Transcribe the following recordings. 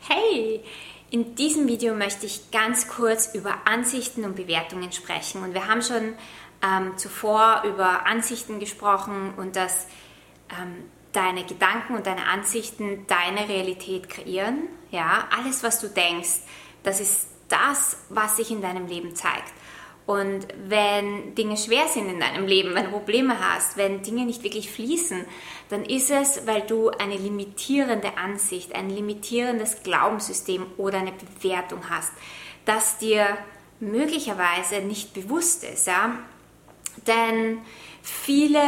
Hey, in diesem Video möchte ich ganz kurz über Ansichten und Bewertungen sprechen. Und wir haben schon zuvor über Ansichten gesprochen und dass deine Gedanken und deine Ansichten deine Realität kreieren. Ja, alles, was du denkst, das ist das, was sich in deinem Leben zeigt. Und wenn Dinge schwer sind in deinem Leben, wenn du Probleme hast, wenn Dinge nicht wirklich fließen, dann ist es, weil du eine limitierende Ansicht, ein limitierendes Glaubenssystem oder eine Bewertung hast, das dir möglicherweise nicht bewusst ist. Ja? Denn viele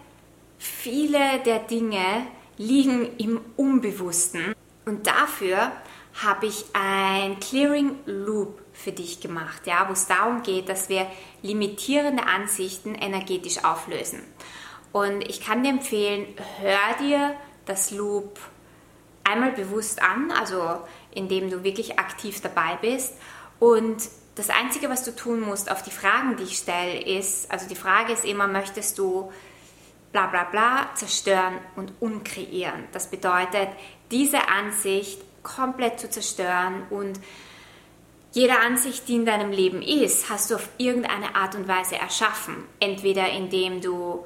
der Dinge liegen im Unbewussten. Und dafür habe ich ein Clearing Loop für dich gemacht, ja, wo es darum geht, dass wir limitierende Ansichten energetisch auflösen. Und ich kann dir empfehlen, hör dir das Loop einmal bewusst an, also indem du wirklich aktiv dabei bist. Und das Einzige, was du tun musst auf die Fragen, die ich stelle, ist, also die Frage ist immer, möchtest du bla bla bla zerstören und umkreieren? Das bedeutet, diese Ansicht komplett zu zerstören, und jede Ansicht, die in deinem Leben ist, hast du auf irgendeine Art und Weise erschaffen. Entweder indem du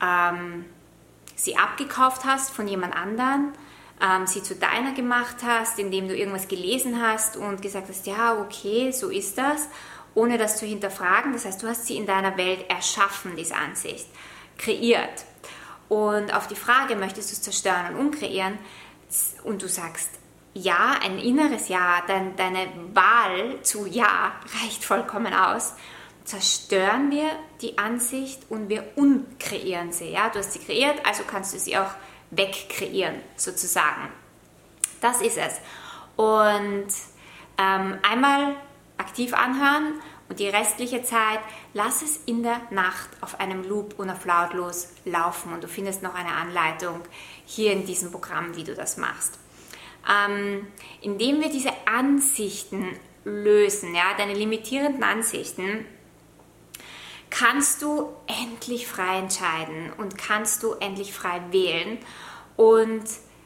sie abgekauft hast von jemand anderem, sie zu deiner gemacht hast, indem du irgendwas gelesen hast und gesagt hast, ja, okay, so ist das, ohne das zu hinterfragen. Das heißt, du hast sie in deiner Welt erschaffen, diese Ansicht, kreiert. Und auf die Frage, möchtest du es zerstören und umkreieren, und du sagst, ja, ein inneres Ja, deine Wahl zu Ja reicht vollkommen aus, zerstören wir die Ansicht und wir unkreieren sie. Ja? Du hast sie kreiert, also kannst du sie auch wegkreieren, sozusagen. Das ist es. Und einmal aktiv anhören und die restliche Zeit lass es in der Nacht auf einem Loop und auf lautlos laufen. Und du findest noch eine Anleitung hier in diesem Programm, wie du das machst. Indem wir diese Ansichten lösen, ja, deine limitierenden Ansichten, kannst du endlich frei entscheiden und kannst du endlich frei wählen und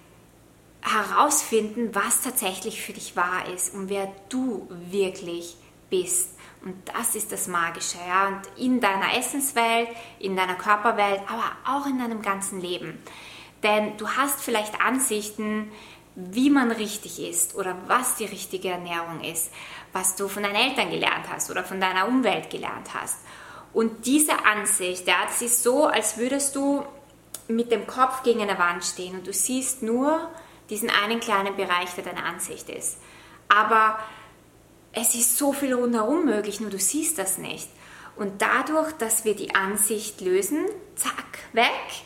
herausfinden, was tatsächlich für dich wahr ist und wer du wirklich bist. Und das ist das Magische, ja, und in deiner Essenswelt, in deiner Körperwelt, aber auch in deinem ganzen Leben. Denn du hast vielleicht Ansichten, wie man richtig ist oder was die richtige Ernährung ist, was du von deinen Eltern gelernt hast oder von deiner Umwelt gelernt hast. Und diese Ansicht, ja, das ist so, als würdest du mit dem Kopf gegen eine Wand stehen und du siehst nur diesen einen kleinen Bereich, der deine Ansicht ist. Aber es ist so viel rundherum möglich, nur du siehst das nicht. Und dadurch, dass wir die Ansicht lösen, zack, weg,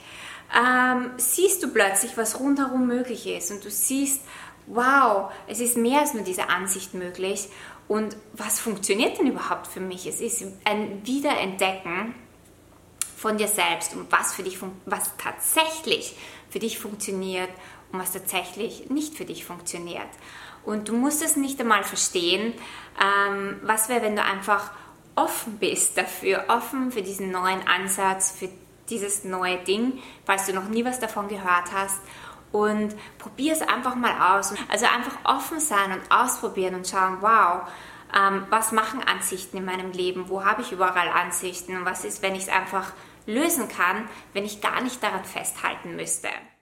siehst du plötzlich, was rundherum möglich ist, und du siehst, wow, es ist mehr als nur diese Ansicht möglich, und was funktioniert denn überhaupt für mich? Es ist ein Wiederentdecken von dir selbst und was tatsächlich für dich funktioniert und was tatsächlich nicht für dich funktioniert. Und du musst es nicht einmal verstehen. Was wäre, wenn du einfach offen bist dafür, offen für diesen neuen Ansatz, für dieses neue Ding, falls du noch nie was davon gehört hast, und probier es einfach mal aus. Also einfach offen sein und ausprobieren und schauen, wow, was machen Ansichten in meinem Leben, wo habe ich überall Ansichten und was ist, wenn ich es einfach lösen kann, wenn ich gar nicht daran festhalten müsste.